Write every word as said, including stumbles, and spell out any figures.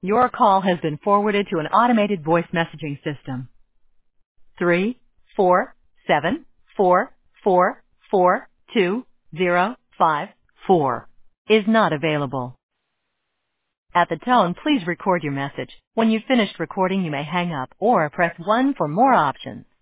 Your call has been forwarded to an automated voice messaging system. Three, four, seven, four, four, four, two, zero, five, four is not available. At the tone, please record your message. When you've finished recording, you may hang up or press one for more options.